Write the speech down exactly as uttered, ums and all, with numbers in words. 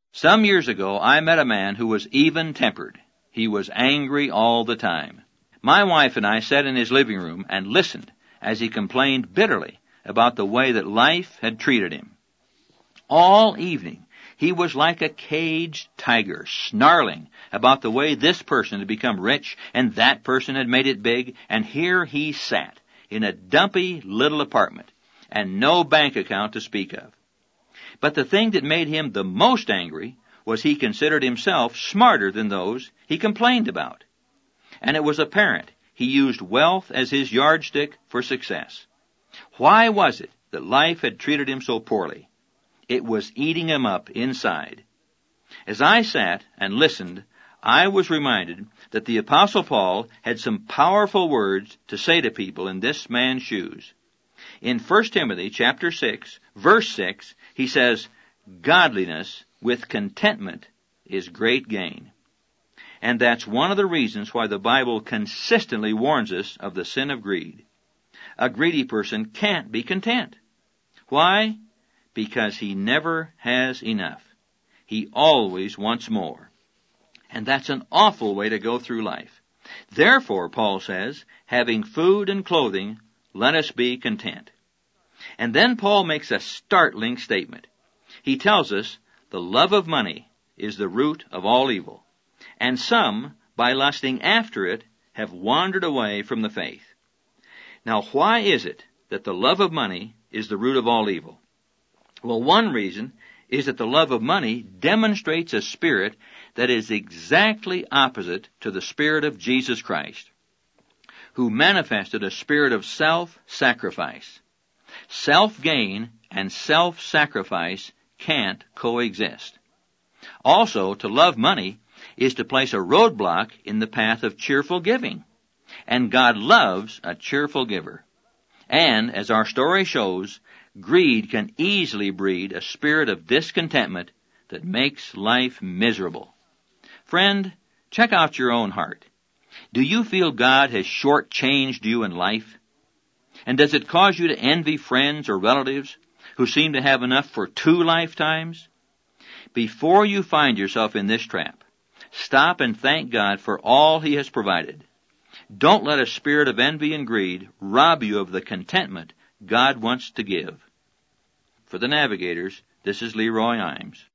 Some years ago, I met a man who was even-tempered. He was angry all the time. My wife and I sat in his living room and listened as he complained bitterly about the way that life had treated him. All evening, he was like a caged tiger, snarling about the way this person had become rich and that person had made it big, and here he sat in a dumpy little apartment and no bank account to speak of. But the thing that made him the most angry was he considered himself smarter than those he complained about. And it was apparent he used wealth as his yardstick for success. Why was it that life had treated him so poorly? It was eating him up inside. As I sat and listened, I was reminded that the Apostle Paul had some powerful words to say to people in this man's shoes. In First Timothy chapter six, verse six, he says, "Godliness with contentment is great gain." And that's one of the reasons why the Bible consistently warns us of the sin of greed. A greedy person can't be content. Why? Because he never has enough. He always wants more. And that's an awful way to go through life. Therefore, Paul says, having food and clothing, let us be content. And then Paul makes a startling statement. He tells us the love of money is the root of all evil. And some, by lusting after it, have wandered away from the faith. Now, why is it that the love of money is the root of all evil? Well, one reason is that the love of money demonstrates a spirit that is exactly opposite to the spirit of Jesus Christ, who manifested a spirit of self-sacrifice. Self-gain and self-sacrifice can't coexist. Also, to love money is to place a roadblock in the path of cheerful giving. And God loves a cheerful giver. And, as our story shows, greed can easily breed a spirit of discontentment that makes life miserable. Friend, check out your own heart. Do you feel God has shortchanged you in life? And does it cause you to envy friends or relatives who seem to have enough for two lifetimes? Before you find yourself in this trap, stop and thank God for all He has provided. Don't let a spirit of envy and greed rob you of the contentment God wants to give. For the Navigators, this is Leroy Imes.